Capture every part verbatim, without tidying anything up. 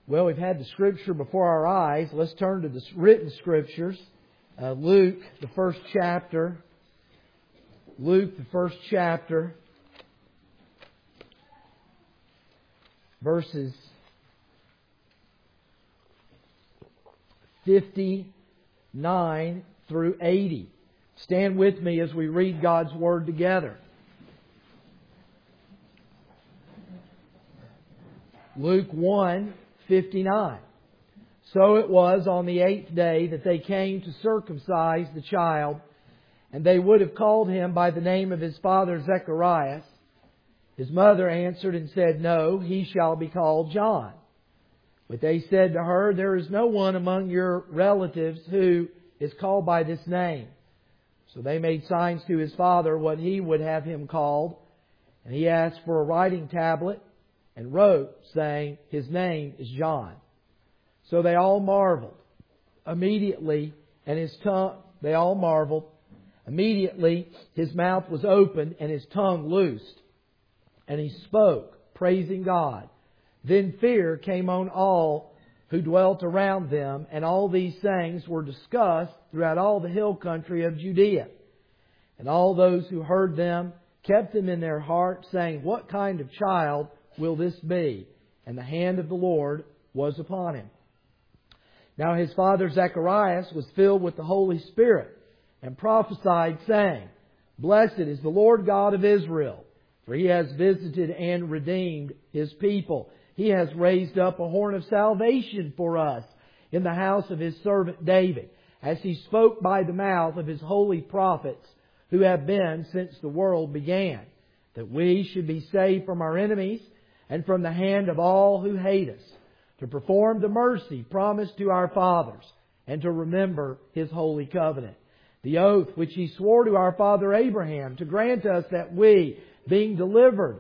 Well, we've had the Scripture before our eyes. Let's turn to the written Scriptures. Uh, Luke, the first chapter. Luke, the first chapter. Verses fifty-nine through eighty. Stand with me as we read God's Word together. Luke one, fifty-nine. So it was on the eighth day that they came to circumcise the child, and they would have called him by the name of his father Zechariah. His mother answered and said, No, he shall be called John. But they said to her, There is no one among your relatives who is called by this name. So they made signs to his father what he would have him called. And he asked for a writing tablet and wrote, saying, His name is John. So they all marveled. Immediately, and his tongue, they all marveled. Immediately his mouth was opened and his tongue loosed. And he spoke, praising God. Then fear came on all who dwelt around them, and all these things were discussed throughout all the hill country of Judea. And all those who heard them kept them in their heart, saying, What kind of child will this be? And the hand of the Lord was upon him. Now his father Zacharias was filled with the Holy Spirit, and prophesied, saying, Blessed is the Lord God of Israel, for He has visited and redeemed His people. He has raised up a horn of salvation for us in the house of His servant David, as He spoke by the mouth of His holy prophets, who have been since the world began, that we should be saved from our enemies and from the hand of all who hate us, to perform the mercy promised to our fathers, and to remember His holy covenant, the oath which He swore to our father Abraham, to grant us that we, being delivered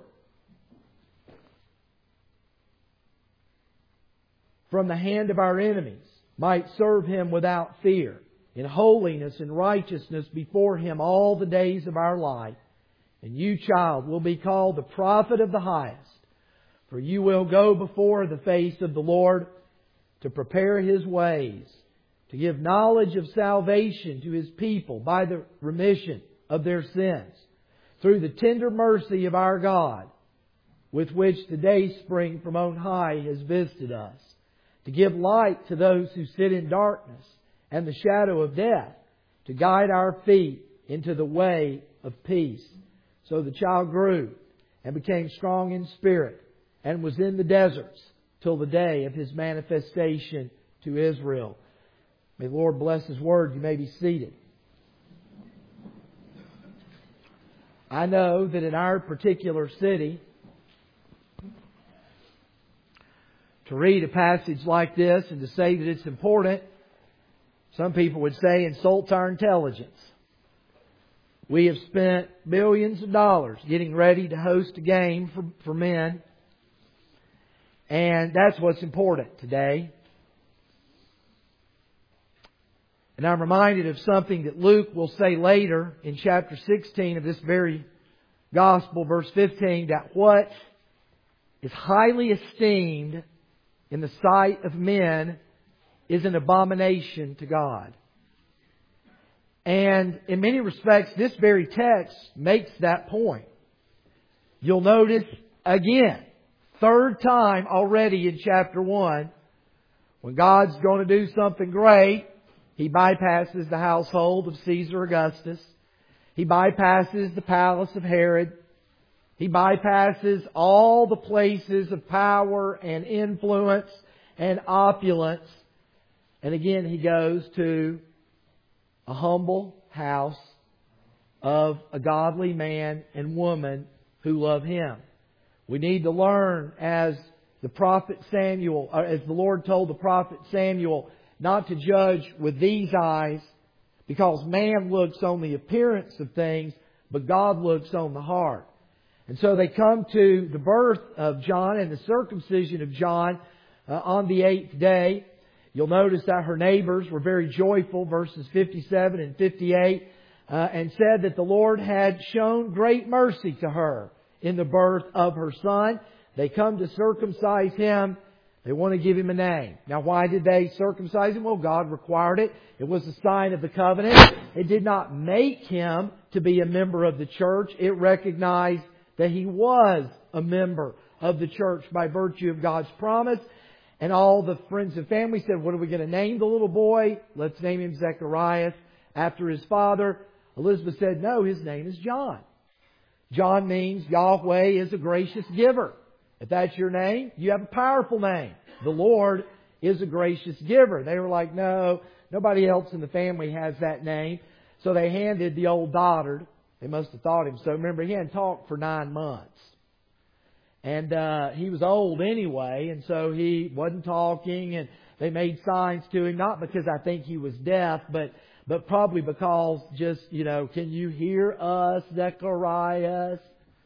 from the hand of our enemies, might serve Him without fear, in holiness and righteousness before Him all the days of our life. And you, child, will be called the prophet of the highest, for you will go before the face of the Lord to prepare His ways, to give knowledge of salvation to His people by the remission of their sins, through the tender mercy of our God, with which the dayspring from on high has visited us, to give light to those who sit in darkness and the shadow of death, to guide our feet into the way of peace. So the child grew and became strong in spirit, and was in the deserts till the day of His manifestation to Israel. May the Lord bless His Word. You may be seated. I know that in our particular city, to read a passage like this and to say that it's important, some people would say insults our intelligence. We have spent millions of dollars getting ready to host a game for, for men. And that's what's important today. And I'm reminded of something that Luke will say later in chapter sixteen of this very Gospel, verse fifteen, that what is highly esteemed in the sight of men is an abomination to God. And in many respects, this very text makes that point. You'll notice again, third time already in chapter one, when God's going to do something great, He bypasses the household of Caesar Augustus. He bypasses the palace of Herod. He bypasses all the places of power and influence and opulence. And again, He goes to a humble house of a godly man and woman who love Him. We need to learn, as the prophet Samuel, or as the Lord told the prophet Samuel, not to judge with these eyes, because man looks on the appearance of things, but God looks on the heart. And so they come to the birth of John and the circumcision of John uh, on the eighth day. You'll notice that her neighbors were very joyful, verses fifty-seven and fifty-eight, uh, and said that the Lord had shown great mercy to her in the birth of her son. They come to circumcise Him They want to give him a name. Now, why did they circumcise him? Well, God required it. It was a sign of the covenant. It did not make him to be a member of the church. It recognized that he was a member of the church by virtue of God's promise. And all the friends and family said, what are we going to name the little boy? Let's name him Zechariah after his father. Elizabeth said, no, his name is John. John means Yahweh is a gracious giver. If that's your name, you have a powerful name. The Lord is a gracious giver. They were like, no, nobody else in the family has that name. So they handed the old Doddard. They must have thought him so. Remember, he hadn't talked for nine months. And uh, he was old anyway, and so he wasn't talking, and they made signs to him, not because I think he was deaf, but but probably because just, you know, can you hear us, Zechariah?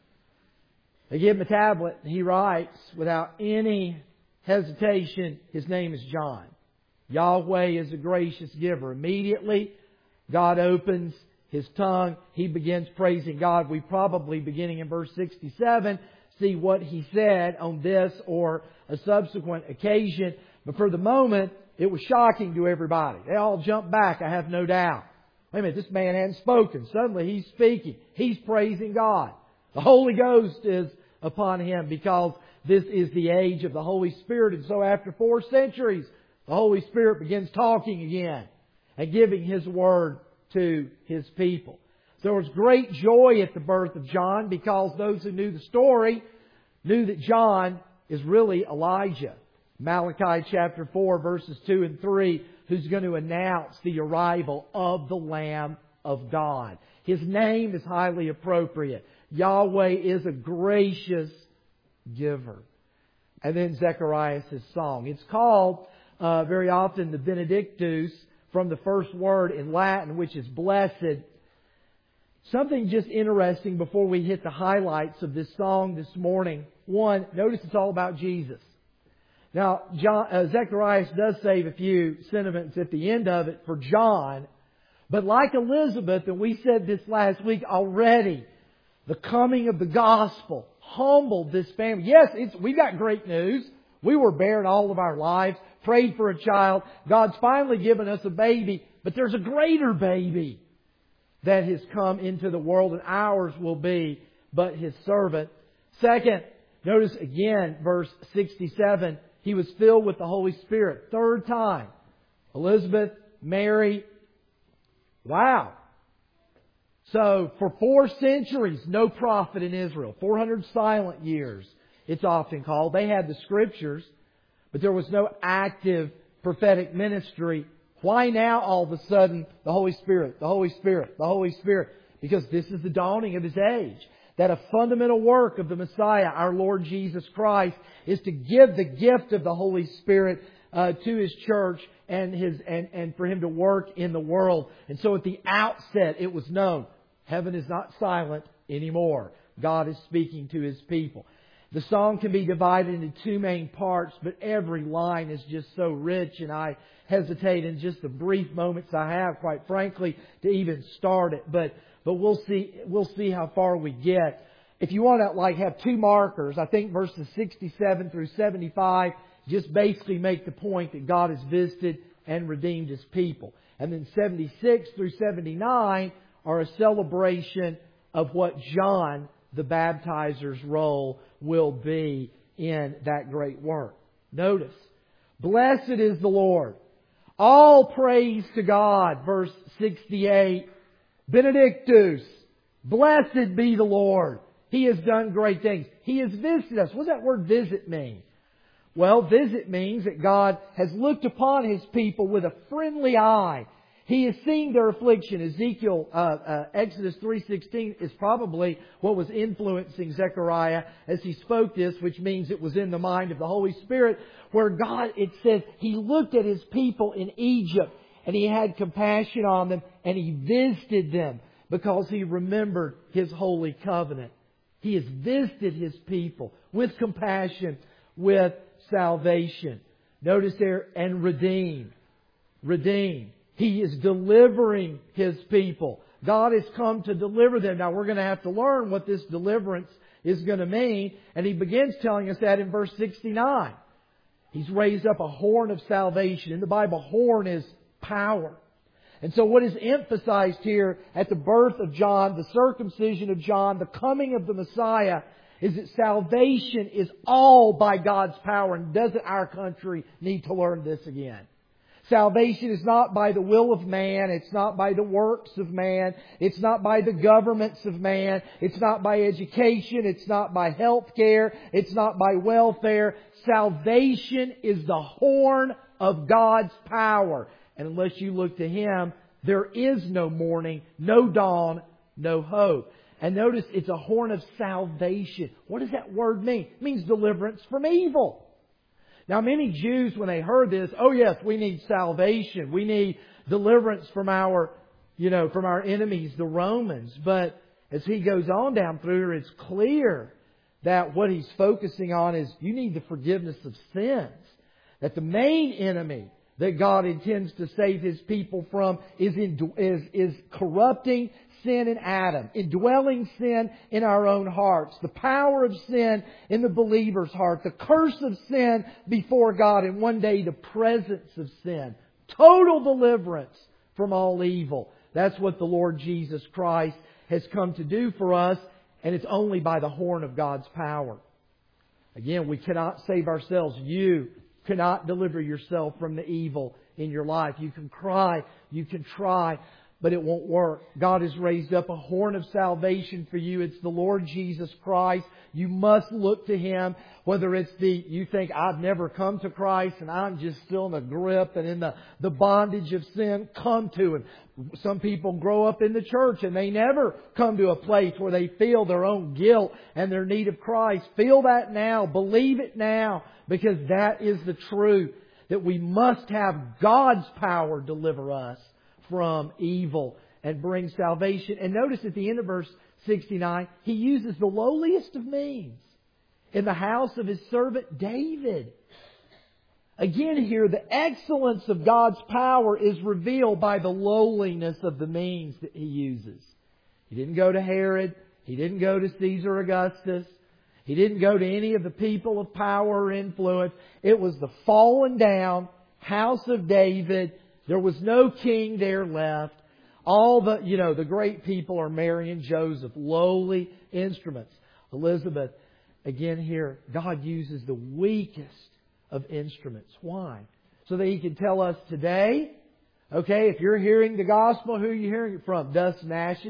They give him a tablet, and he writes without any hesitation, his name is John. Yahweh is a gracious giver. Immediately, God opens his tongue. He begins praising God. We probably, beginning in verse sixty-seven, see what he said on this or a subsequent occasion. But for the moment, it was shocking to everybody. They all jumped back, I have no doubt. Wait a minute, this man hadn't spoken. Suddenly he's speaking. He's praising God. The Holy Ghost is upon him because this is the age of the Holy Spirit. And so after four centuries, the Holy Spirit begins talking again and giving His Word to His people. So there was great joy at the birth of John because those who knew the story knew that John is really Elijah. Malachi chapter four verses two and three, who's going to announce the arrival of the Lamb of God. His name is highly appropriate. Yahweh is a gracious giver. And then Zechariah's song. It's called uh, very often the Benedictus, from the first word in Latin, which is blessed. Something just interesting before we hit the highlights of this song this morning. One, notice it's all about Jesus. Now, John, uh, Zechariah does save a few sentiments at the end of it for John. But like Elizabeth, and we said this last week already, the coming of the gospel humbled this family. Yes, it's, we got great news. We were barren all of our lives, prayed for a child. God's finally given us a baby, but there's a greater baby that has come into the world, and ours will be but His servant. Second, notice again, verse sixty-seven, He was filled with the Holy Spirit. Third time. Elizabeth, Mary. Wow. So, for four centuries, no prophet in Israel. four hundred silent years, it's often called. They had the Scriptures, but there was no active prophetic ministry. Why now all of a sudden the Holy Spirit, the Holy Spirit, the Holy Spirit? Because this is the dawning of His age. That a fundamental work of the Messiah, our Lord Jesus Christ, is to give the gift of the Holy Spirit uh, to His church and His and, and for Him to work in the world. And so at the outset it was known, heaven is not silent anymore. God is speaking to His people. The song can be divided into two main parts, but every line is just so rich, and I hesitate in just the brief moments I have, quite frankly, to even start it. But but we'll see we'll see how far we get. If you want to like have two markers, I think verses sixty-seven through seventy-five just basically make the point that God has visited and redeemed His people. And then seventy-six through seventy-nine are a celebration of what John the baptizer's role will be in that great work. Notice, blessed is the Lord. All praise to God. Verse sixty-eight. Benedictus. Blessed be the Lord. He has done great things. He has visited us. What does that word visit mean? Well, visit means that God has looked upon His people with a friendly eye. He has seen their affliction. Ezekiel, uh, uh, Exodus three sixteen is probably what was influencing Zechariah as he spoke this, which means it was in the mind of the Holy Spirit, where God, it says, He looked at His people in Egypt and He had compassion on them and He visited them because He remembered His holy covenant. He has visited His people with compassion, with salvation. Notice there, and redeem. Redeem. He is delivering His people. God has come to deliver them. Now we're going to have to learn what this deliverance is going to mean. And He begins telling us that in verse sixty-nine. He's raised up a horn of salvation. In the Bible, horn is power. And so what is emphasized here at the birth of John, the circumcision of John, the coming of the Messiah, is that salvation is all by God's power. And doesn't our country need to learn this again? Salvation is not by the will of man. It's not by the works of man. It's not by the governments of man. It's not by education. It's not by health care. It's not by welfare. Salvation is the horn of God's power. And unless you look to Him, there is no morning, no dawn, no hope. And notice it's a horn of salvation. What does that word mean? It means deliverance from evil. Now many Jews, when they heard this, oh yes, we need salvation. We need deliverance from our, you know, from our enemies, the Romans. But as he goes on down through here, it's clear that what he's focusing on is you need the forgiveness of sins. That the main enemy that God intends to save His people from is, in, is, is corrupting sin in Adam, indwelling sin in our own hearts, the power of sin in the believer's heart, the curse of sin before God, and one day the presence of sin. Total deliverance from all evil. That's what the Lord Jesus Christ has come to do for us, and it's only by the horn of God's power. Again, we cannot save ourselves. You cannot deliver yourself from the evil in your life. You can cry, you can try, but it won't work. God has raised up a horn of salvation for you. It's the Lord Jesus Christ. You must look to Him. Whether it's the, you think, I've never come to Christ and I'm just still in the grip and in the, the bondage of sin, come to Him. Some people grow up in the church and they never come to a place where they feel their own guilt and their need of Christ. Feel that now. Believe it now. Because that is the truth. That we must have God's power deliver us from evil and bring salvation. And notice at the end of verse sixty-nine, He uses the lowliest of means in the house of His servant David. Again here, the excellence of God's power is revealed by the lowliness of the means that He uses. He didn't go to Herod. He didn't go to Caesar Augustus. He didn't go to any of the people of power or influence. It was the fallen down house of David. There was no king there left. All the, you know, the great people are Mary and Joseph, lowly instruments. Elizabeth, again here, God uses the weakest of instruments. Why? So that He can tell us today, okay, if you're hearing the gospel, who are you hearing it from? Dust and ashes.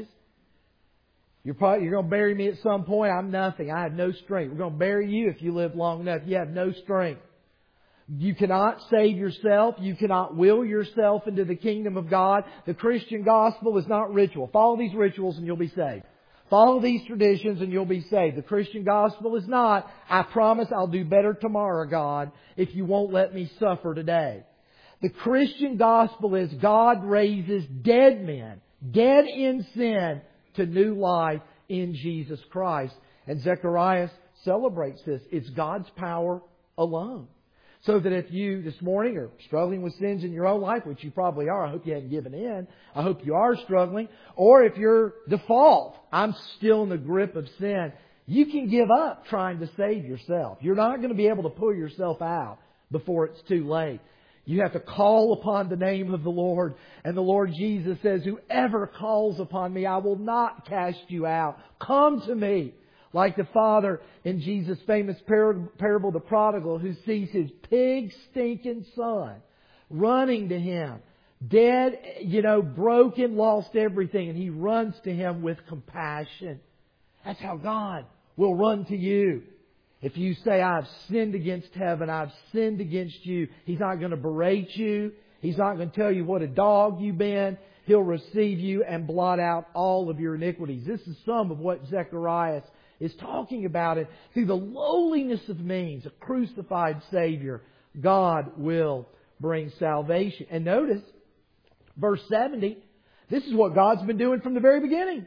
You're probably, you're going to bury me at some point. I'm nothing. I have no strength. We're going to bury you if you live long enough. You have no strength. You cannot save yourself. You cannot will yourself into the kingdom of God. The Christian gospel is not ritual. Follow these rituals and you'll be saved. Follow these traditions and you'll be saved. The Christian gospel is not, I promise I'll do better tomorrow, God, if you won't let me suffer today. The Christian gospel is God raises dead men, dead in sin, to new life in Jesus Christ. And Zechariah celebrates this. It's God's power alone. So that if you this morning are struggling with sins in your own life, which you probably are, I hope you haven't given in. I hope you are struggling. Or if you're default, I'm still in the grip of sin, you can give up trying to save yourself. You're not going to be able to pull yourself out before it's too late. You have to call upon the name of the Lord. And the Lord Jesus says, whoever calls upon me, I will not cast you out. Come to me. Like the father in Jesus' famous parable, the prodigal, who sees his pig stinking son running to him. Dead, you know, broken, lost everything. And he runs to him with compassion. That's how God will run to you. If you say, I've sinned against heaven, I've sinned against you, He's not going to berate you. He's not going to tell you what a dog you've been. He'll receive you and blot out all of your iniquities. This is some of what Zechariah is talking about. It through the lowliness of means, a crucified Savior, God will bring salvation. And notice, verse seventy, this is what God's been doing from the very beginning.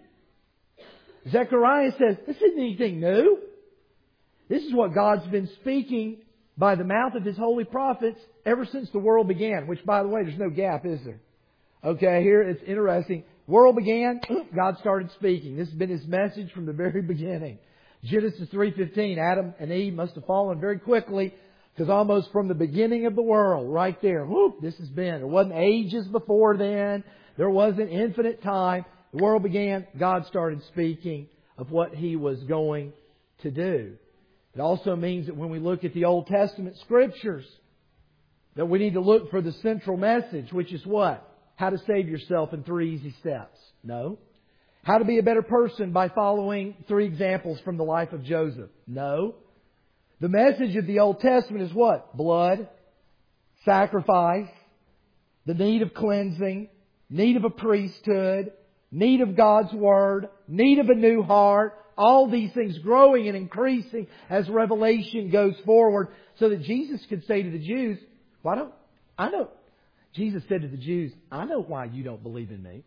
Zechariah says, this isn't anything new. This is what God's been speaking by the mouth of His holy prophets ever since the world began. Which, by the way, there's no gap, is there? Okay, here it's interesting. World began, God started speaking. This has been His message from the very beginning. Genesis three fifteen, Adam and Eve must have fallen very quickly Because almost from the beginning of the world, right there, whoop, this has been. There wasn't ages before then. There wasn't infinite time. The world began. God started speaking of what He was going to do. It also means that when we look at the Old Testament Scriptures, that we need to look for the central message, which is what? How to save yourself in three easy steps. No. How to be a better person by following three examples from the life of Joseph. No. The message of the Old Testament is what? Blood, sacrifice, the need of cleansing, need of a priesthood, need of God's Word, need of a new heart. All these things growing and increasing as revelation goes forward, so that Jesus could say to the Jews, why don't, I know, Jesus said to the Jews, I know why you don't believe in me.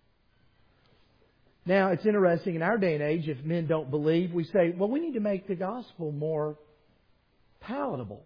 Now, it's interesting, in our day and age, if men don't believe, we say, well, we need to make the gospel more palatable.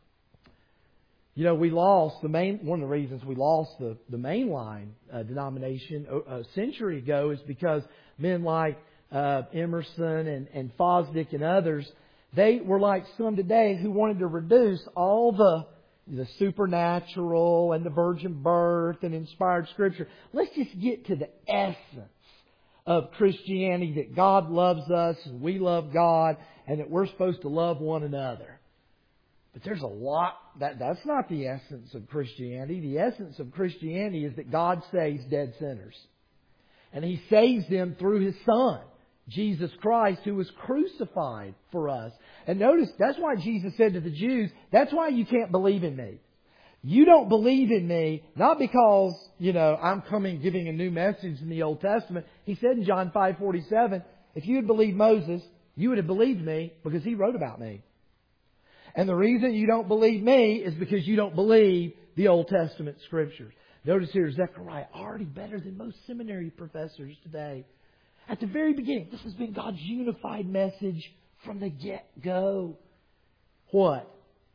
You know, we lost the main, one of the reasons we lost the, the mainline uh, denomination a, a century ago is because men like uh, Emerson and, and Fosdick and others, they were like some today who wanted to reduce all the the supernatural and the virgin birth and inspired Scripture. Let's just get to the essence of Christianity, that God loves us and we love God and that we're supposed to love one another. But there's a lot, that that's not the essence of Christianity. The essence of Christianity is that God saves dead sinners. And He saves them through His Son, Jesus Christ, who was crucified for us. And notice, that's why Jesus said to the Jews, that's why you can't believe in me. You don't believe in me, not because, you know, I'm coming giving a new message in the Old Testament. He said in John five forty-seven, if you had believed Moses, you would have believed me because he wrote about me. And the reason you don't believe me is because you don't believe the Old Testament Scriptures. Notice here, Zechariah, already better than most seminary professors today. At the very beginning, this has been God's unified message from the get-go. What?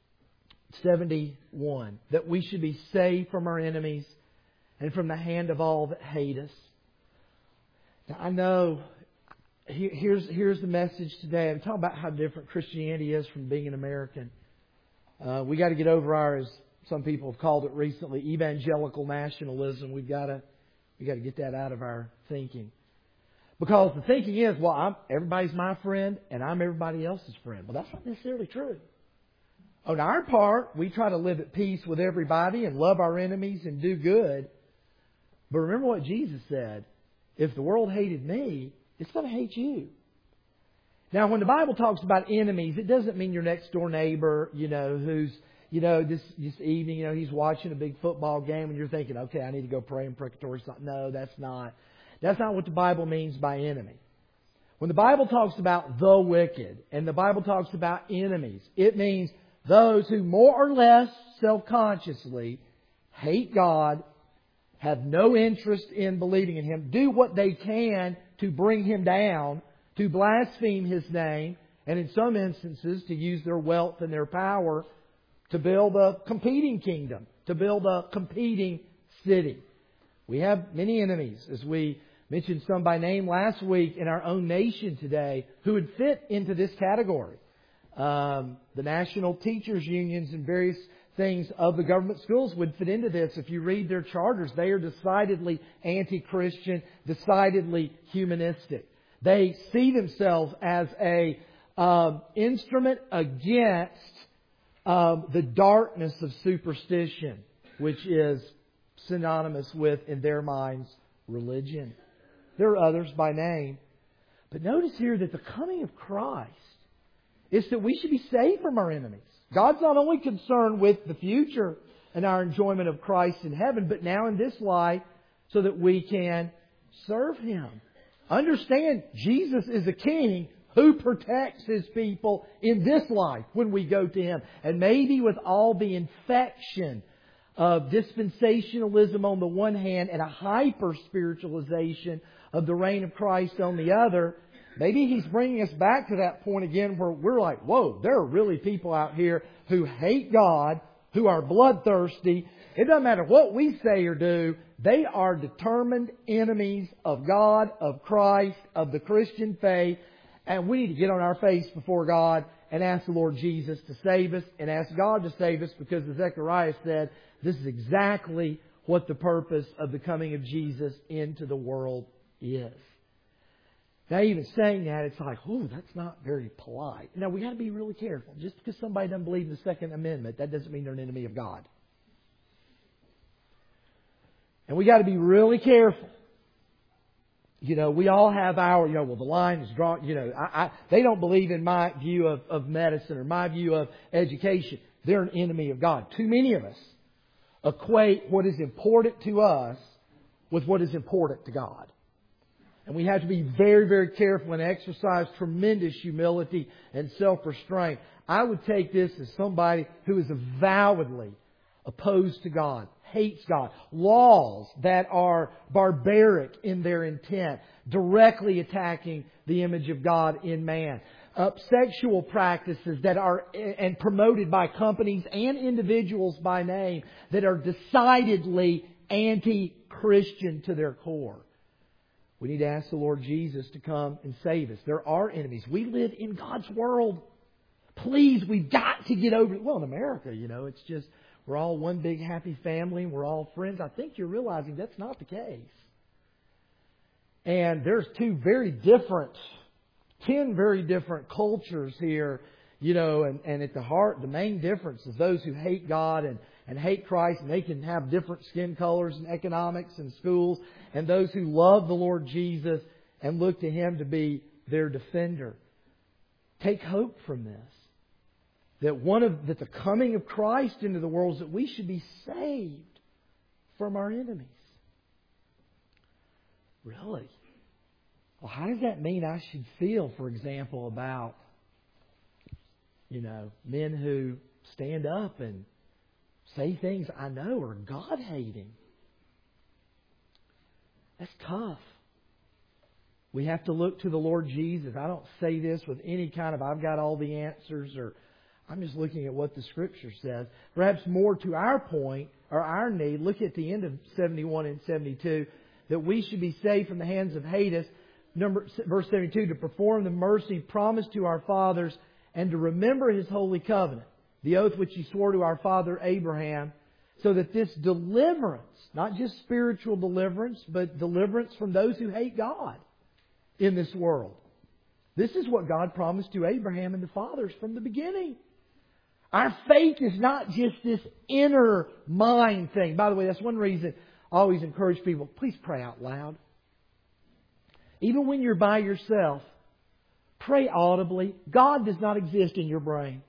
seventy-one. That we should be saved from our enemies and from the hand of all that hate us. Now, I know, here's, here's the message today. I'm talking about how different Christianity is from being an American. Uh, we got to get over our, as some people have called it recently, evangelical nationalism. We've got to, we got to get that out of our thinking. Because the thinking is, well, I'm, everybody's my friend and I'm everybody else's friend. Well, that's not necessarily true. On our part, we try to live at peace with everybody and love our enemies and do good. But remember what Jesus said. If the world hated me, it's going to hate you. Now, when the Bible talks about enemies, it doesn't mean your next door neighbor, you know, who's, you know, this, this evening, you know, he's watching a big football game and you're thinking, okay, I need to go pray in precatory. No, that's not. That's not what the Bible means by enemy. When the Bible talks about the wicked and the Bible talks about enemies, it means those who more or less self-consciously hate God, have no interest in believing in Him, do what they can to bring Him down, to blaspheme His name, and in some instances to use their wealth and their power to build a competing kingdom, to build a competing city. We have many enemies, as we mentioned some by name last week in our own nation today, who would fit into this category. Um, the national teachers unions and various things of the government schools would fit into this. If you read their charters, they are decidedly anti-Christian, decidedly humanistic. They see themselves as a um, instrument against um, the darkness of superstition, which is synonymous with, in their minds, religion. There are others by name. But notice here that the coming of Christ is that we should be saved from our enemies. God's not only concerned with the future and our enjoyment of Christ in heaven, but now in this life so that we can serve Him. Understand, Jesus is a King who protects His people in this life when we go to Him. And maybe with all the infection of dispensationalism on the one hand and a hyper-spiritualization of the reign of Christ on the other, maybe He's bringing us back to that point again where we're like, whoa, there are really people out here who hate God, who are bloodthirsty. It doesn't matter what we say or do. They are determined enemies of God, of Christ, of the Christian faith. And we need to get on our face before God and ask the Lord Jesus to save us and ask God to save us, because as Zechariah said, this is exactly what the purpose of the coming of Jesus into the world is. Now, even saying that, it's like, oh, that's not very polite. Now, we got to be really careful. Just because somebody doesn't believe in the Second Amendment, that doesn't mean they're an enemy of God. And we got to be really careful. You know, we all have our, you know, well, the line is drawn, you know, I, I, they don't believe in my view of, of medicine or my view of education. They're an enemy of God. Too many of us equate what is important to us with what is important to God. And we have to be very, very careful and exercise tremendous humility and self-restraint. I would take this as somebody who is avowedly opposed to God, hates God. Laws that are barbaric in their intent, directly attacking the image of God in man. Uh, sexual practices that are and promoted by companies and individuals by name that are decidedly anti-Christian to their core. We need to ask the Lord Jesus to come and save us. There are enemies. We live in God's world. Please, we've got to get over it. Well, in America, you know, it's just we're all one big happy family and we're all friends. I think you're realizing that's not the case. And there's two very different, ten very different cultures here, you know, and, and at the heart, the main difference is those who hate God and, and hate Christ, and they can have different skin colors and economics and schools, and those who love the Lord Jesus and look to Him to be their defender. Take hope from this. That one of that the coming of Christ into the world is that we should be saved from our enemies. Really? Well, how does that mean I should feel, for example, about, you know, men who stand up and say things I know are God-hating? That's tough. We have to look to the Lord Jesus. I don't say this with any kind of I've got all the answers, or I'm just looking at what the Scripture says. Perhaps more to our point or our need, look at the end of seventy-one and seventy-two, that we should be saved from the hands of Hades. Number, verse seventy-two, to perform the mercy promised to our fathers and to remember His holy covenant, the oath which He swore to our father Abraham, so that this deliverance, not just spiritual deliverance, but deliverance from those who hate God in this world. This is what God promised to Abraham and the fathers from the beginning. Our faith is not just this inner mind thing. By the way, that's one reason I always encourage people, please pray out loud. Even when you're by yourself, pray audibly. God does not exist in your brain.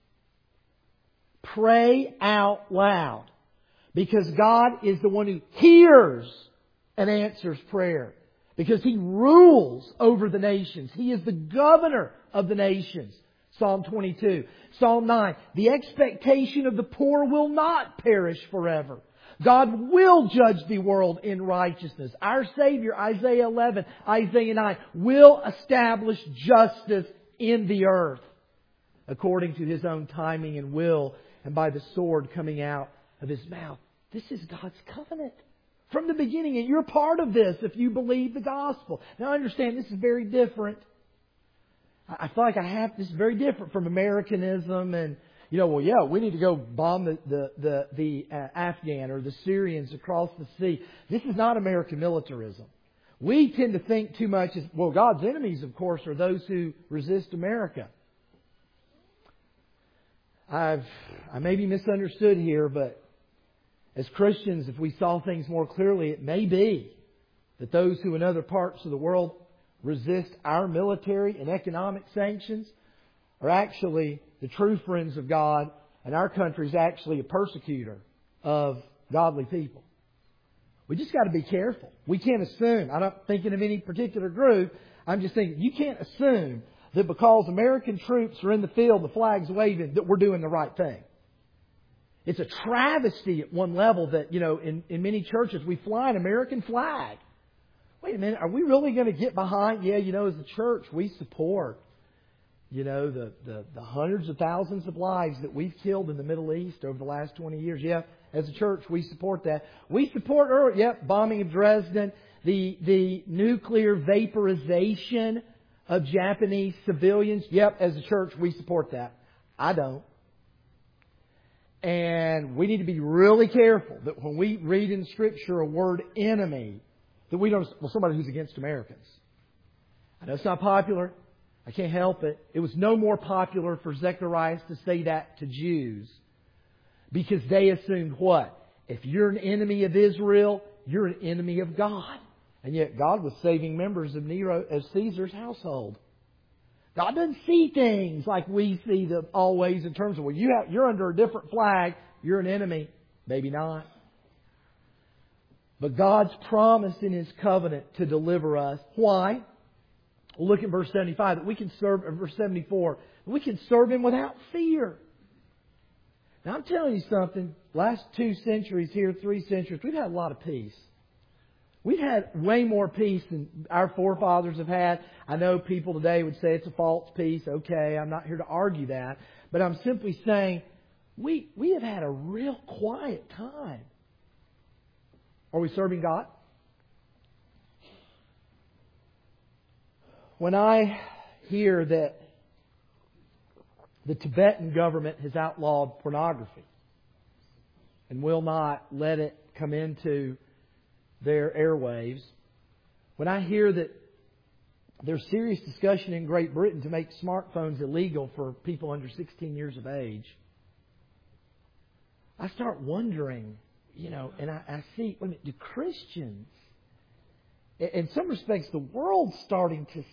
Pray out loud. Because God is the one who hears and answers prayer. Because He rules over the nations. He is the governor of the nations. Psalm twenty-two. Psalm nine. The expectation of the poor will not perish forever. God will judge the world in righteousness. Our Savior, Isaiah eleven, Isaiah nine, will establish justice in the earth according to His own timing and will, and by the sword coming out of His mouth. This is God's covenant from the beginning, and you're part of this if you believe the gospel. Now, I understand this is very different. I feel like I have this is very different from Americanism and, you know, well, yeah, we need to go bomb the the the, the uh, Afghan or the Syrians across the sea. This is not American militarism. We tend to think too much as, well, God's enemies, of course, are those who resist America. I've I may be misunderstood here, but as Christians, if we saw things more clearly, it may be that those who in other parts of the world resist our military and economic sanctions are actually the true friends of God, and our country is actually a persecutor of godly people. We just got to be careful. We can't assume. I'm not thinking of any particular group. I'm just thinking you can't assume that because American troops are in the field, the flag's waving, that we're doing the right thing. It's a travesty at one level that, you know, in, in many churches we fly an American flag. Wait a minute, are we really going to get behind? Yeah, you know, as a church, we support, you know, the, the, the hundreds of thousands of lives that we've killed in the Middle East over the last twenty years. Yeah, as a church, we support that. We support, early, yep, bombing of Dresden, the, the nuclear vaporization of Japanese civilians. Yep, as a church, we support that. I don't. And we need to be really careful that when we read in Scripture a word enemy, that we don't, well, somebody who's against Americans. I know it's not popular. I can't help it. It was no more popular for Zechariah to say that to Jews because they assumed what? If you're an enemy of Israel, you're an enemy of God. And yet God was saving members of Nero, of Caesar's household. God doesn't see things like we see them always in terms of, well, you have, you're under a different flag, you're an enemy. Maybe not. But God's promised in His covenant to deliver us. Why? Look at verse seventy-five, that we can serve, or verse seventy-four, that we can serve Him without fear. Now I'm telling you something, last two centuries here, three centuries, we've had a lot of peace. We've had way more peace than our forefathers have had. I know people today would say it's a false peace. Okay, I'm not here to argue that. But I'm simply saying we, we have had a real quiet time. Are we serving God? When I hear that the Tibetan government has outlawed pornography and will not let it come into their airwaves, when I hear that there's serious discussion in Great Britain to make smartphones illegal for people under sixteen years of age, I start wondering, you know, and I, I see, I mean, do Christians, in some respects, the world's starting to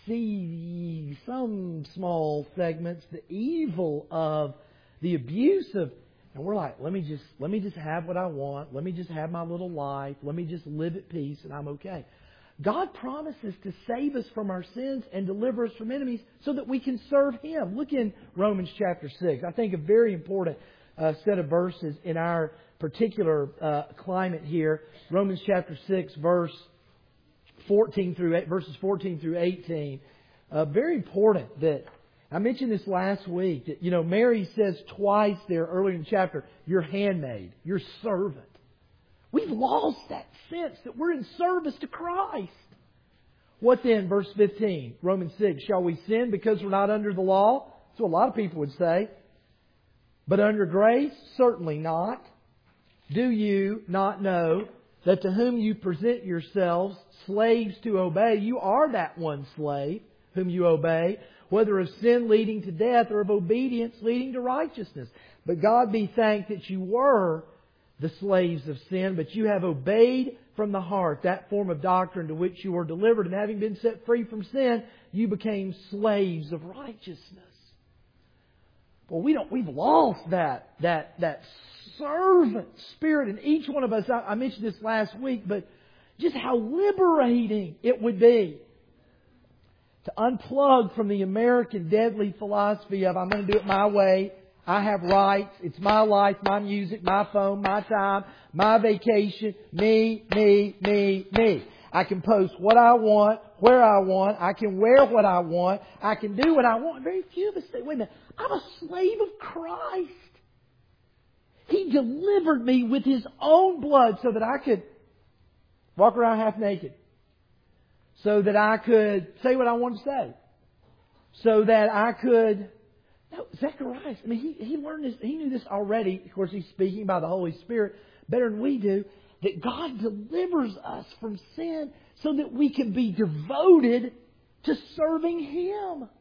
see some small segments, the evil of the abuse of, and we're like, let me just let me just have what I want. Let me just have my little life. Let me just live at peace and I'm okay. God promises to save us from our sins and deliver us from enemies so that we can serve Him. Look in Romans chapter six. I think a very important uh, set of verses in our particular uh, climate here. Romans chapter six, verse fourteen through eight, verses fourteen through eighteen. Uh, very important that I mentioned this last week. That, you know, Mary says twice there earlier in the chapter, your handmaid, your servant. We've lost that sense that we're in service to Christ. What then? Verse fifteen, Romans six. Shall we sin because we're not under the law? That's what a lot of people would say. But under grace? Certainly not. Do you not know that to whom you present yourselves slaves to obey, you are that one slave whom you obey, whether of sin leading to death or of obedience leading to righteousness. But God be thanked that you were the slaves of sin, but you have obeyed from the heart that form of doctrine to which you were delivered, and having been set free from sin, you became slaves of righteousness. Well, we don't, we've lost that, that, that servant spirit in each one of us. I, I mentioned this last week, but just how liberating it would be to unplug from the American deadly philosophy of I'm going to do it my way. I have rights. It's my life, my music, my phone, my time, my vacation. Me, me, me, me. I can post what I want, where I want. I can wear what I want. I can do what I want. Very few of us say, wait a minute, I'm a slave of Christ. He delivered me with His own blood so that I could walk around half naked. So that I could say what I wanted to say. So that I could... No, Zechariah, I mean, he, he learned this, he knew this already. Of course, he's speaking by the Holy Spirit better than we do. That God delivers us from sin so that we can be devoted to serving Him.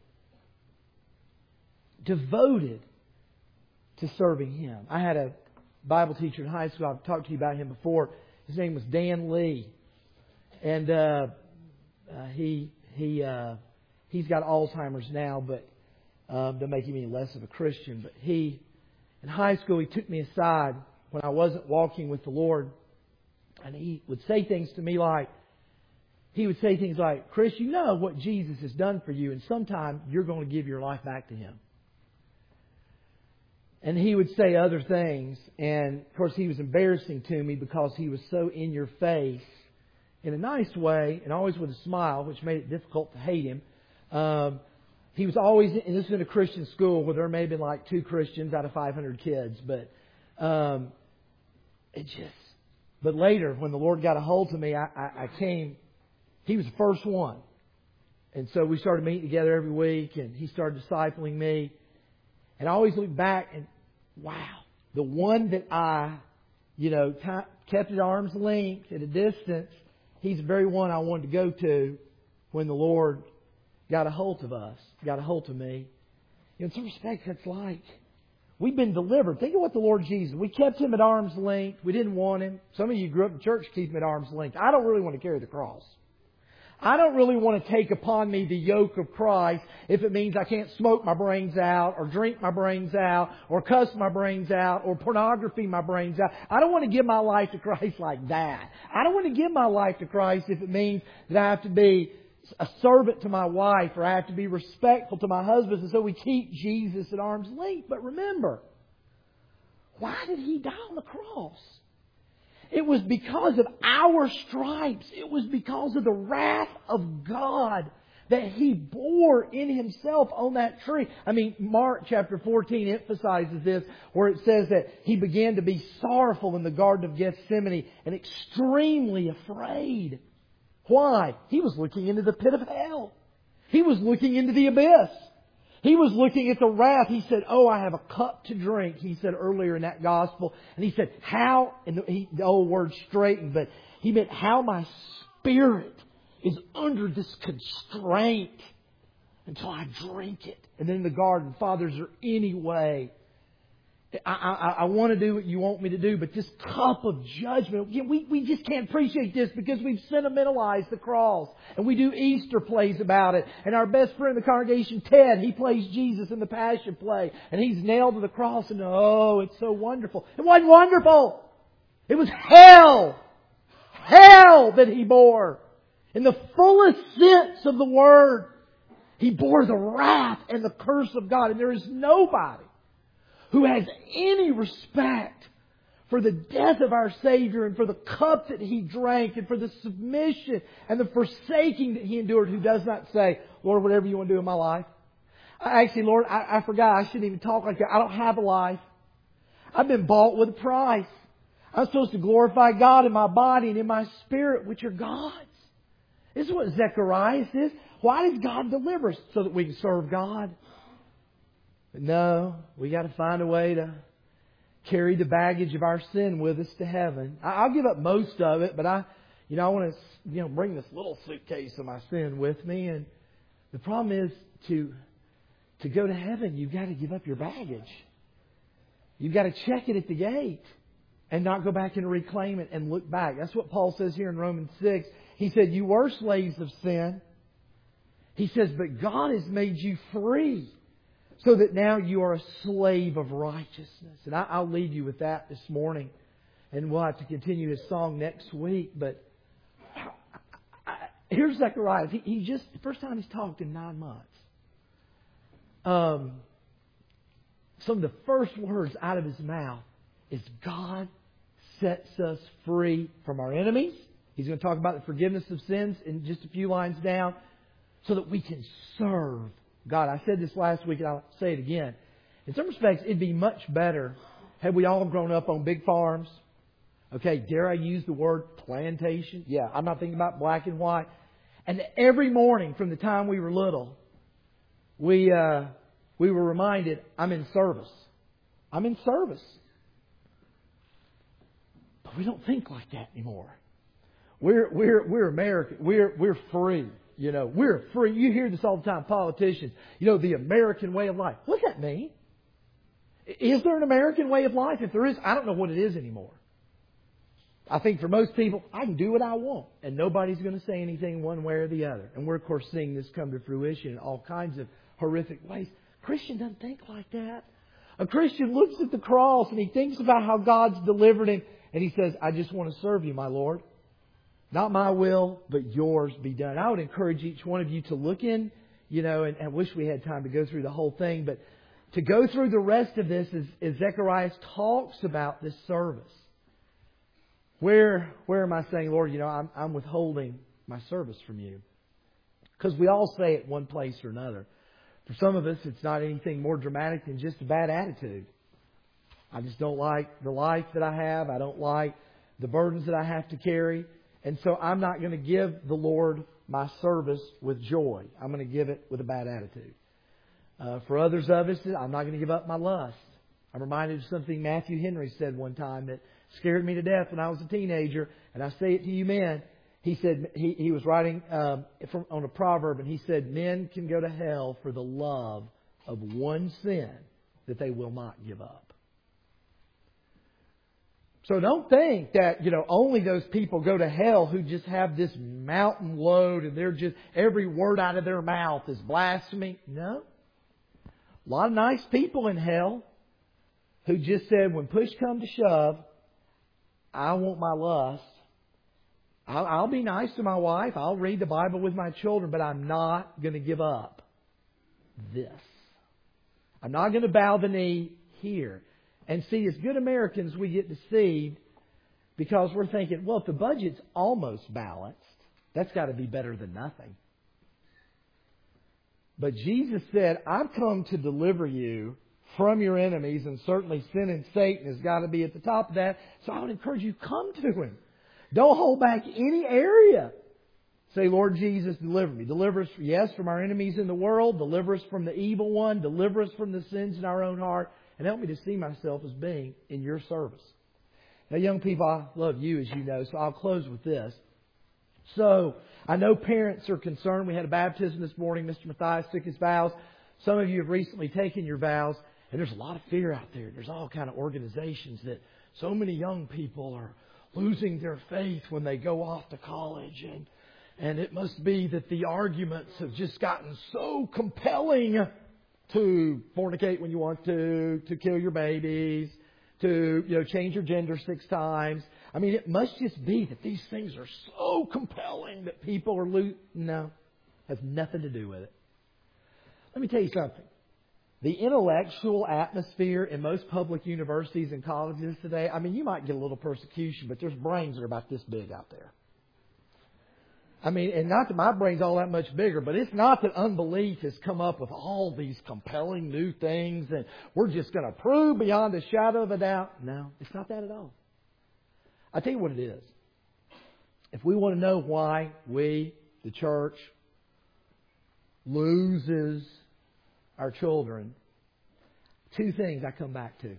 Devoted to serving Him. I had a Bible teacher in high school. I've talked to you about him before. His name was Dan Lee. And uh, uh, he he uh, he's got Alzheimer's now, but um, to make him any less of a Christian. But he, in high school, he took me aside when I wasn't walking with the Lord, and he would say things to me like, he would say things like, Chris, you know what Jesus has done for you, and sometime you're going to give your life back to Him. And he would say other things, and of course he was embarrassing to me because he was so in your face in a nice way, and always with a smile, which made it difficult to hate him. Um, he was always, and this was in a Christian school where there may have been like two Christians out of five hundred kids, but um, it just, but later when the Lord got a hold of me, I, I, I came, he was the first one. And so we started meeting together every week, and he started discipling me. And I always look back and, wow, the one that I, you know, t- kept at arm's length, at a distance, he's the very one I wanted to go to when the Lord got a hold of us, got a hold of me. In some respects, that's like we've been delivered. Think of what the Lord Jesus, we kept Him at arm's length. We didn't want Him. Some of you grew up in church, keep Him at arm's length. I don't really want to carry the cross. I don't really want to take upon me the yoke of Christ if it means I can't smoke my brains out or drink my brains out or cuss my brains out or pornography my brains out. I don't want to give my life to Christ like that. I don't want to give my life to Christ if it means that I have to be a servant to my wife or I have to be respectful to my husband. And so we keep Jesus at arm's length. But remember, why did He die on the cross? It was because of our stripes. It was because of the wrath of God that He bore in Himself on that tree. I mean, Mark chapter fourteen emphasizes this, where it says that He began to be sorrowful in the Garden of Gethsemane and extremely afraid. Why? He was looking into the pit of hell. He was looking into the abyss. He was looking at the wrath. He said, oh, I have a cup to drink, he said earlier in that gospel. And he said, how, and he, the old word straightened, but he meant how my spirit is under this constraint until I drink it. And then in the garden, Father, is there any way? I, I, I want to do what you want me to do, but this cup of judgment, we, we just can't appreciate this because we've sentimentalized the cross. And we do Easter plays about it. And our best friend in the congregation, Ted, he plays Jesus in the Passion play. And he's nailed to the cross and oh, it's so wonderful. It wasn't wonderful. It was hell. Hell that He bore. In the fullest sense of the word, He bore the wrath and the curse of God. And there is nobody who has any respect for the death of our Savior and for the cup that He drank and for the submission and the forsaking that He endured, who does not say, Lord, whatever you want to do in my life. Actually, Lord, I, I forgot. I shouldn't even talk like that. I don't have a life. I've been bought with a price. I'm supposed to glorify God in my body and in my spirit, which are God's. This is what Zechariah says. Why does God deliver us? So that we can serve God. No, we got to find a way to carry the baggage of our sin with us to heaven. I'll give up most of it, but I, you know, I want to, you know, bring this little suitcase of my sin with me. And the problem is to to go to heaven, you've got to give up your baggage. You've got to check it at the gate and not go back and reclaim it and look back. That's what Paul says here in Romans six. He said, "You were slaves of sin." He says, "But God has made you free, so that now you are a slave of righteousness." And I, I'll leave you with that this morning. And we'll have to continue his song next week. But I, I, here's Zechariah. He, he just, the first time he's talked in nine months. Um, some of the first words out of his mouth is God sets us free from our enemies. He's going to talk about the forgiveness of sins in just a few lines down, so that we can serve God. I said this last week and I'll say it again. In some respects, it'd be much better had we all grown up on big farms. Okay, dare I use the word plantation? Yeah, I'm not thinking about black and white. And every morning from the time we were little, we uh, we were reminded, I'm in service. I'm in service. But we don't think like that anymore. We're we're we're American. We're we're free. You know, we're free. You hear this all the time, politicians. You know, the American way of life. What does that mean? Is there an American way of life? If there is, I don't know what it is anymore. I think for most people, I can do what I want, and nobody's going to say anything one way or the other. And we're, of course, seeing this come to fruition in all kinds of horrific ways. A Christian doesn't think like that. A Christian looks at the cross and he thinks about how God's delivered him, and he says, I just want to serve you, my Lord. Not my will, but yours be done. I would encourage each one of you to look in, you know, and I wish we had time to go through the whole thing, but to go through the rest of this as, as Zechariah talks about this service. Where where am I saying, Lord, you know, I'm, I'm withholding my service from you? Because we all say it one place or another. For some of us, it's not anything more dramatic than just a bad attitude. I just don't like the life that I have. I don't like the burdens that I have to carry. And so I'm not going to give the Lord my service with joy. I'm going to give it with a bad attitude. Uh, for others of us, I'm not going to give up my lust. I'm reminded of something Matthew Henry said one time that scared me to death when I was a teenager, and I say it to you men. He said he, he was writing um, from, on a proverb, and he said, men can go to hell for the love of one sin that they will not give up. So don't think that, you know, only those people go to hell who just have this mountain load and they're just, every word out of their mouth is blasphemy. No. A lot of nice people in hell who just said, when push comes to shove, I want my lust. I'll, I'll be nice to my wife. I'll read the Bible with my children, but I'm not going to give up this. I'm not going to bow the knee here. And see, as good Americans, we get deceived because we're thinking, well, if the budget's almost balanced, that's got to be better than nothing. But Jesus said, I've come to deliver you from your enemies, and certainly sin and Satan has got to be at the top of that. So I would encourage you, come to Him. Don't hold back any area. Say, Lord Jesus, deliver me. Deliver us, yes, from our enemies in the world. Deliver us from the evil one. Deliver us from the sins in our own heart. And help me to see myself as being in your service. Now, young people, I love you, as you know, so I'll close with this. So, I know parents are concerned. We had a baptism this morning. Mister Matthias took his vows. Some of you have recently taken your vows. And there's a lot of fear out there. There's all kind of organizations that so many young people are losing their faith when they go off to college. And, and it must be that the arguments have just gotten so compelling to fornicate when you want to, to kill your babies, to, you know, change your gender six times. I mean, it must just be that these things are so compelling that people are lo- No, has nothing to do with it. Let me tell you something. The intellectual atmosphere in most public universities and colleges today, I mean, you might get a little persecution, but there's brains that are about this big out there. I mean, and not that my brain's all that much bigger, but it's not that unbelief has come up with all these compelling new things and we're just going to prove beyond a shadow of a doubt. No, it's not that at all. I'll tell you what it is. If we want to know why we, the church, loses our children, two things I come back to.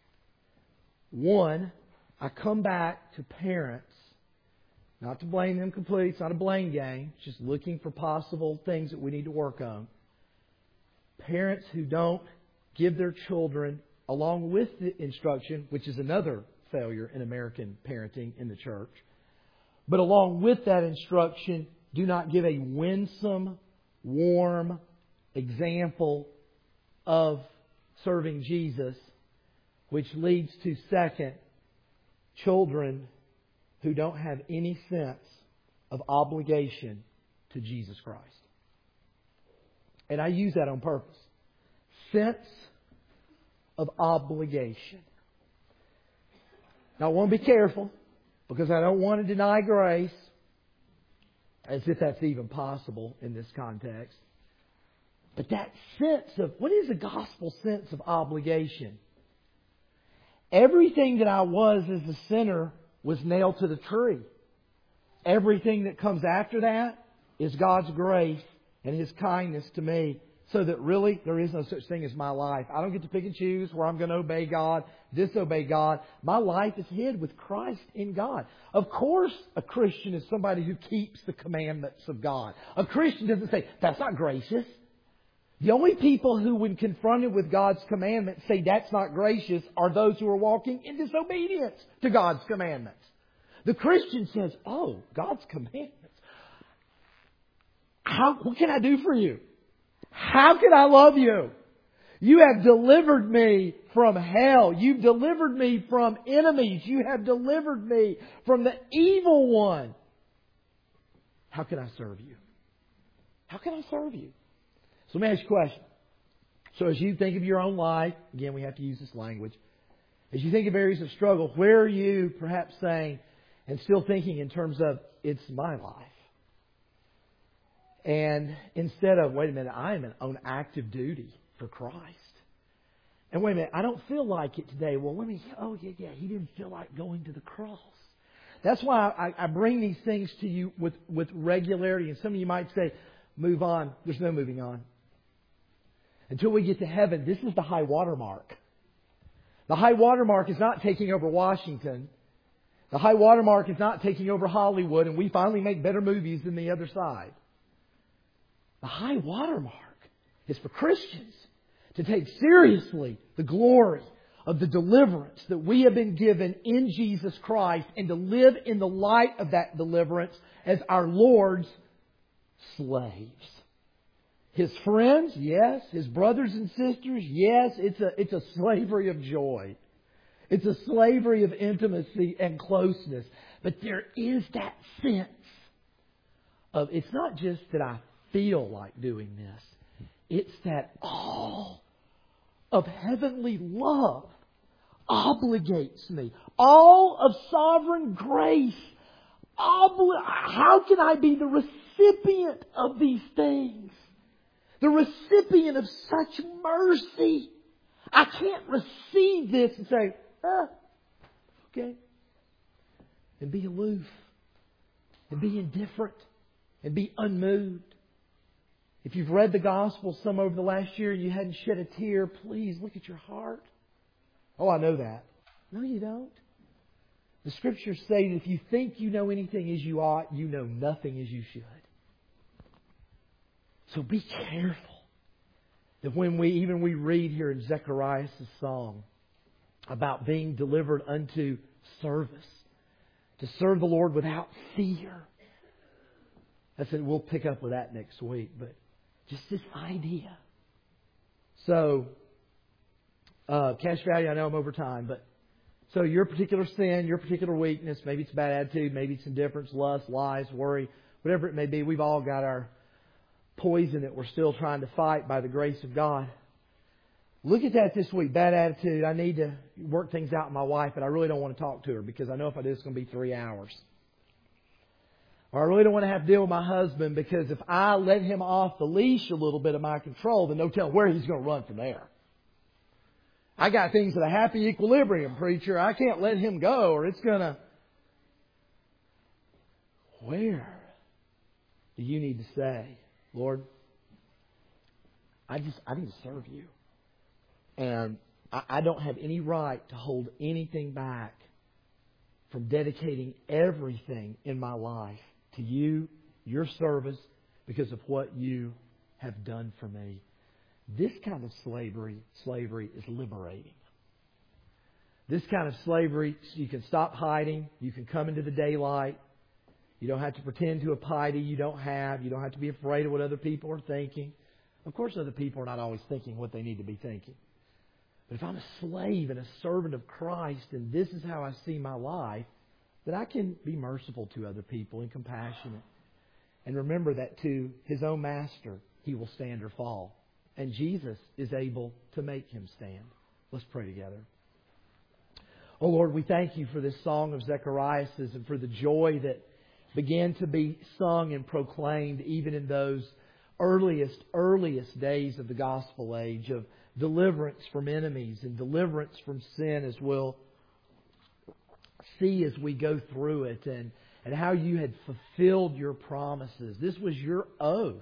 One, I come back to parents. Not to blame them completely. It's not a blame game. It's just looking for possible things that we need to work on. Parents who don't give their children, along with the instruction, which is another failure in American parenting in the church, but along with that instruction, do not give a winsome, warm example of serving Jesus, which leads to, second, children who don't have any sense of obligation to Jesus Christ. And I use that on purpose. Sense of obligation. Now I want to be careful because I don't want to deny grace, as if that's even possible in this context. But that sense of, what is a gospel sense of obligation? Everything that I was as a sinner was nailed to the tree. Everything that comes after that is God's grace and His kindness to me. So that really there is no such thing as my life. I don't get to pick and choose where I'm going to obey God, disobey God. My life is hid with Christ in God. Of course, a Christian is somebody who keeps the commandments of God. A Christian doesn't say, that's not gracious. The only people who, when confronted with God's commandments, say that's not gracious are those who are walking in disobedience to God's commandments. The Christian says, oh, God's commandments. How, what can I do for you? How can I love you? You have delivered me from hell. You've delivered me from enemies. You have delivered me from the evil one. How can I serve you? How can I serve you? So let me ask you a question. So as you think of your own life, again, we have to use this language. As you think of areas of struggle, where are you perhaps saying and still thinking in terms of, it's my life? And instead of, wait a minute, I am on active duty for Christ. And wait a minute, I don't feel like it today. Well, let me, oh yeah, yeah, He didn't feel like going to the cross. That's why I, I bring these things to you with, with regularity. And some of you might say, move on. There's no moving on. Until we get to heaven, this is the high water mark. The high water mark is not taking over Washington. The high water mark is not taking over Hollywood and we finally make better movies than the other side. The high water mark is for Christians to take seriously the glory of the deliverance that we have been given in Jesus Christ and to live in the light of that deliverance as our Lord's slaves. His friends, yes. His brothers and sisters, yes. It's a, it's a slavery of joy. It's a slavery of intimacy and closeness. But there is that sense of, it's not just that I feel like doing this. It's that all of heavenly love obligates me. All of sovereign grace. Obli- How can I be the recipient of these things? The recipient of such mercy. I can't receive this and say, ah, okay. And be aloof. And be indifferent. And be unmoved. If you've read the Gospel some over the last year and you hadn't shed a tear, please look at your heart. Oh, I know that. No, you don't. The Scriptures say that if you think you know anything as you ought, you know nothing as you should. So be careful that when we, even we read here in Zechariah's song about being delivered unto service, to serve the Lord without fear. I said we'll pick up with that next week, but just this idea. So, uh, cash value, I know I'm over time, but so your particular sin, your particular weakness, maybe it's a bad attitude, maybe it's indifference, lust, lies, worry, whatever it may be, we've all got our poison that we're still trying to fight by the grace of God. Look at that this week. Bad attitude. I need to work things out with my wife, but I really don't want to talk to her because I know if I do, it's going to be three hours. Or I really don't want to have to deal with my husband because if I let him off the leash a little bit of my control, then no telling where he's going to run from there. I got things at a happy equilibrium, preacher. I can't let him go or it's going to... Where do you need to say, Lord, I just I need to serve you. And I, I don't have any right to hold anything back from dedicating everything in my life to you, your service, because of what you have done for me. This kind of slavery, slavery is liberating. This kind of slavery, you can stop hiding. You can come into the daylight. You don't have to pretend to a piety you don't have. You don't have to be afraid of what other people are thinking. Of course, other people are not always thinking what they need to be thinking. But if I'm a slave and a servant of Christ, and this is how I see my life, then I can be merciful to other people and compassionate. And remember that to His own Master, He will stand or fall. And Jesus is able to make him stand. Let's pray together. Oh Lord, we thank you for this song of Zechariah and for the joy that began to be sung and proclaimed even in those earliest, earliest days of the gospel age of deliverance from enemies and deliverance from sin, as we'll see as we go through it, and, and how you had fulfilled your promises. This was your oath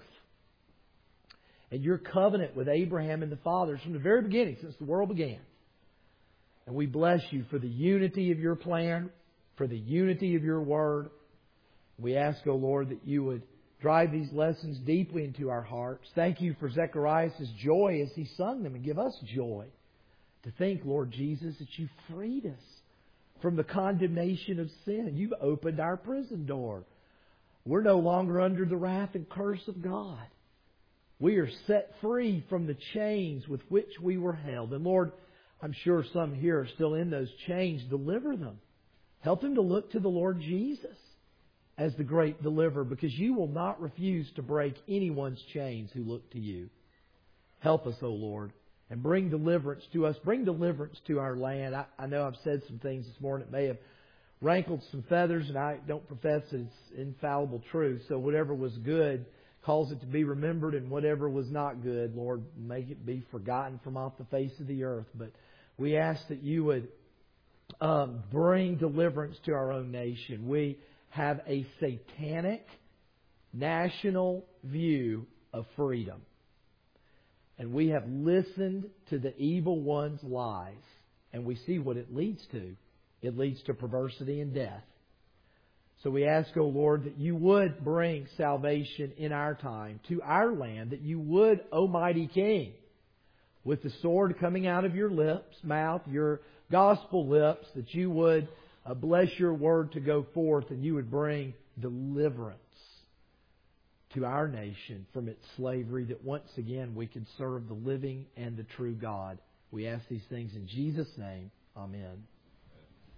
and your covenant with Abraham and the fathers from the very beginning, since the world began. And we bless you for the unity of your plan, for the unity of your word. We ask, O Lord, that you would drive these lessons deeply into our hearts. Thank you for Zechariah's joy as he sung them, and give us joy to think, Lord Jesus, that you freed us from the condemnation of sin. You've opened our prison door. We're no longer under the wrath and curse of God. We are set free from the chains with which we were held. And Lord, I'm sure some here are still in those chains. Deliver them. Help them to look to the Lord Jesus as the great deliverer, because you will not refuse to break anyone's chains who look to you. Help us, O Lord, and bring deliverance to us. Bring deliverance to our land. I, I know I've said some things this morning that may have rankled some feathers, and I don't profess that it's infallible truth. So whatever was good, cause it to be remembered, and whatever was not good, Lord, make it be forgotten from off the face of the earth. But we ask that you would um, bring deliverance to our own nation. We have a satanic national view of freedom. And we have listened to the evil one's lies. And we see what it leads to. It leads to perversity and death. So we ask, O Lord, that you would bring salvation in our time to our land, that you would, O mighty King, with the sword coming out of your lips, mouth, your gospel lips, that you would uh, bless your word to go forth and you would bring deliverance to our nation from its slavery, that once again we could serve the living and the true God. We ask these things in Jesus' name. Amen.